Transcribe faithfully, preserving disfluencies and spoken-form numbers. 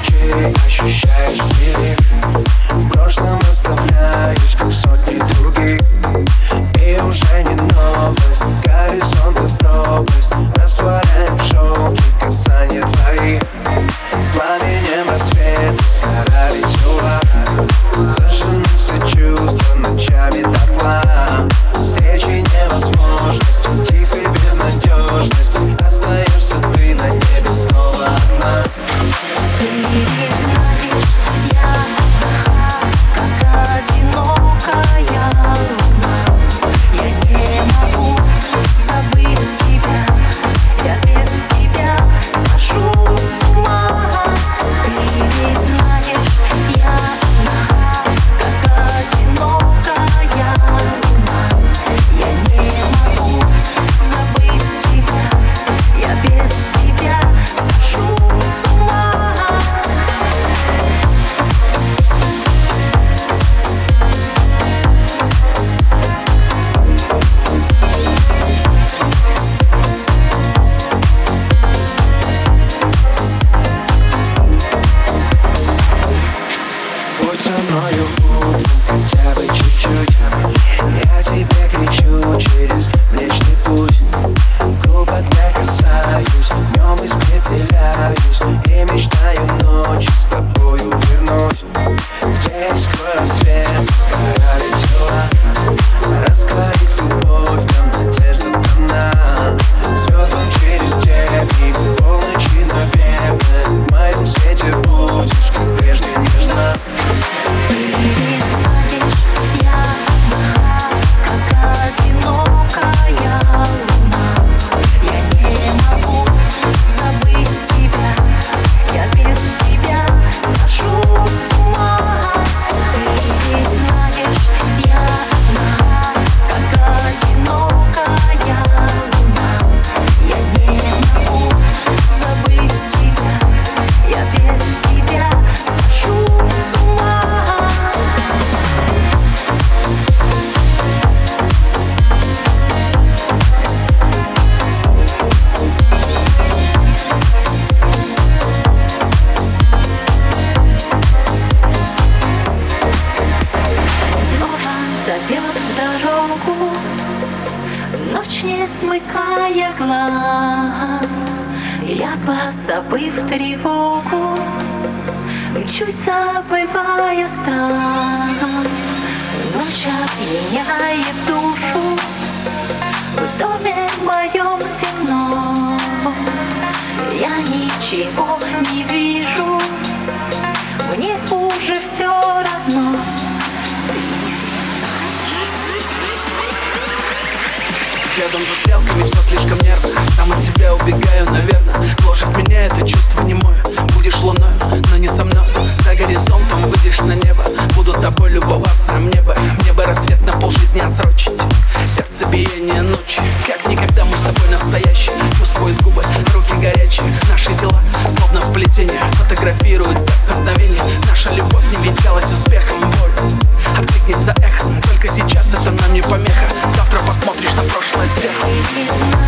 случае ощущаешь прилив. В прошлом оставляешь, как сотни других. И уже не новость, горизонт и пропасть растворяем в шелке касания твоих. Пламенем рассвета сгорали тела, зажжены все чувства ночами дотла. Встречи невозможность, в тихой безнадежности остаешься ты на небе снова одна. Ты ведь знаешь, я как одинокая луна. Я не могу забыть тебя, я без тебя схожу с ума. Ты ведь знаешь, я как одинокая луна. Я не могу забыть тебя, я без тебя схожу с ума. Будь со мною утром хотя бы чуть-чуть. Я тебе кричу через Млечный Путь. Губ огня касаюсь, днем испепеляюсь и мечтаю ночью с тобою вернуть. Где скоро рассвет, сгорали тела, раскроит любовь, нам надежда дана. Звездам через тернии, полночи, наверное, в моем свете будешь, как прежде, нежна. Ты ведь знаешь, я как одинокая луна. Я не могу забыть тебя, я без тебя схожу с ума. Ты ведь знаешь, я как одинокая луна. Я не могу забыть тебя, я без тебя схожу с ума. Снова зовет дорогу, ночь не смыкая глаз. Я, позабыв тревогу, мчусь, забывая страх. Ночь опьяняет душу, в доме моем темно. Я ничего не вижу, мне уже все равно. Взглядом за стрелками все слишком нервно. Сам от себя убегаю, наверное. Гложет меня это чувство немое. Будешь луною, но не со мной. За горизонтом выйдешь на небо. Буду тобой любоваться, мне бы Мне бы рассвет на полжизни отсрочить. Сердце биение ночи, как никогда мы с тобой настоящие. Чувствуют губы, руки горячие. Наши дела словно сплетение. Фотографирует сердце мгновение. Наша любовь не венчалась успехом. Боль откликнется эхом. Только сейчас это нам не помеха. Завтра посмотришь на прошлое сверху.